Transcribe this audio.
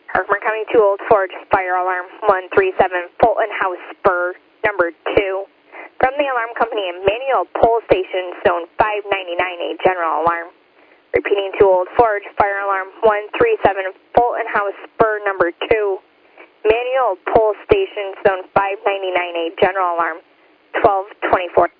Hartford County 2 Old Forge, fire alarm 137, Fulton House, Spur, number 2. From the alarm company Emmanuel Pole Station, zone 599, a general alarm. Repeating 2 Old Forge, fire alarm 137, Fulton House, Spur, number 2. Emmanuel Pole Station, zone 599, a general alarm, 1224.